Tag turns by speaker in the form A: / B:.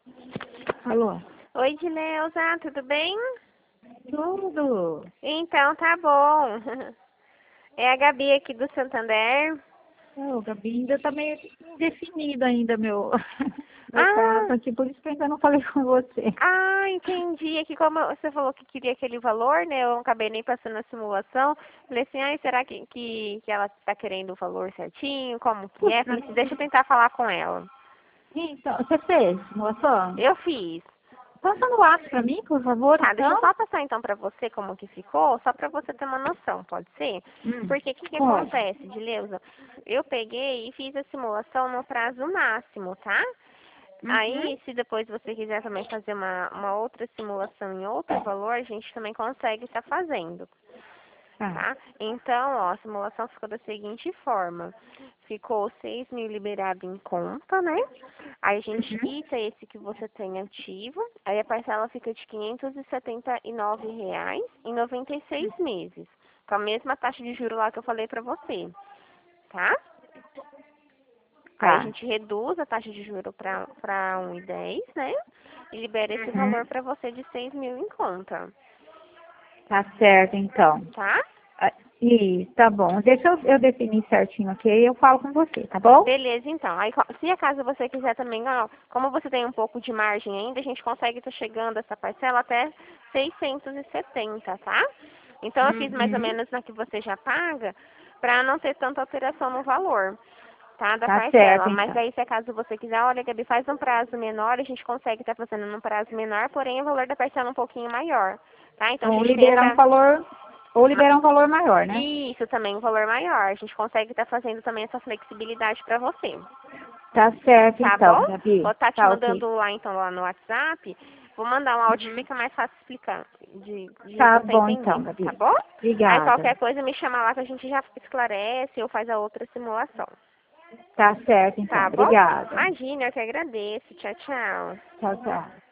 A: Alô?
B: Oi, Dileuza, tudo bem?
A: Tudo.
B: Então, tá bom. É a Gabi aqui do Santander.
A: Ô, Gabi, ainda tá meio indefinido ainda meu caso
B: Ah,
A: aqui, por isso que eu ainda não falei com você.
B: entendi. Aqui como você falou que queria aquele valor, né? Eu acabei nem passando a simulação. Falei assim, ai, será que ela tá querendo o valor certinho? Como que é? Falei assim, deixa eu tentar falar com ela.
A: Então, você fez simulação?
B: Eu fiz.
A: Passa no WhatsApp pra mim, por favor,
B: Tá, deixa eu
A: então.
B: só passar então pra você como que ficou, só pra você ter uma noção, pode ser? Porque o que
A: Pode.
B: acontece, Dileuza? Eu peguei e fiz a simulação no prazo máximo, tá?
A: Uhum.
B: Aí, se depois você quiser também fazer uma outra simulação em outro valor, a gente também consegue estar fazendo.
A: Tá.
B: Tá? Então, ó, a simulação ficou da seguinte forma. Ficou 6.000 liberado em conta, né? Aí a gente
A: Uhum.
B: quita esse que você tem ativo, aí a parcela fica de R$ 579 em 96 meses, com a mesma taxa de juros lá que eu falei pra você, tá? Aí a
A: Tá.
B: gente reduz a taxa de juros para 1,10, né? E libera esse valor
A: Uhum.
B: pra você de 6.000 em conta,
A: Tá certo, então.
B: tá?
A: Tá bom. Deixa eu definir certinho aqui e eu falo com você, tá bom?
B: Beleza, então. Aí, se acaso você quiser também, ó, como você tem um pouco de margem ainda, a gente consegue estar chegando essa parcela até 670, tá? Então, eu fiz mais ou
A: Uhum.
B: menos na que você já paga, para não ter tanta alteração no valor, tá? Da
A: Tá certo,
B: parcela. Mas
A: então.
B: aí, se acaso você quiser, olha, Gabi, faz um prazo menor, a gente consegue estar fazendo num prazo menor, porém o valor da parcela é um pouquinho maior, tá? Então, a
A: Ou
B: gente
A: liberar um
B: tenta.
A: valor, ou liberar um valor maior, né?
B: Isso também, um valor maior. A gente consegue estar fazendo também essa flexibilidade para você.
A: Tá certo,
B: Tá bom?
A: então, Gabi.
B: Vou estar te
A: Tá ok.
B: mandando lá então lá no WhatsApp. Vou mandar um áudio que
A: Uhum.
B: fica mais fácil explicar, de
A: Tá
B: você
A: bom, então,
B: entender, tá
A: Gabi.
B: bom? Aí
A: Obrigada.
B: qualquer coisa me chama lá que a gente já esclarece ou faz a outra simulação.
A: Tá certo, então.
B: Tá bom?
A: Obrigada.
B: Imagina, eu que agradeço. Tchau, tchau.
A: Tchau, tchau.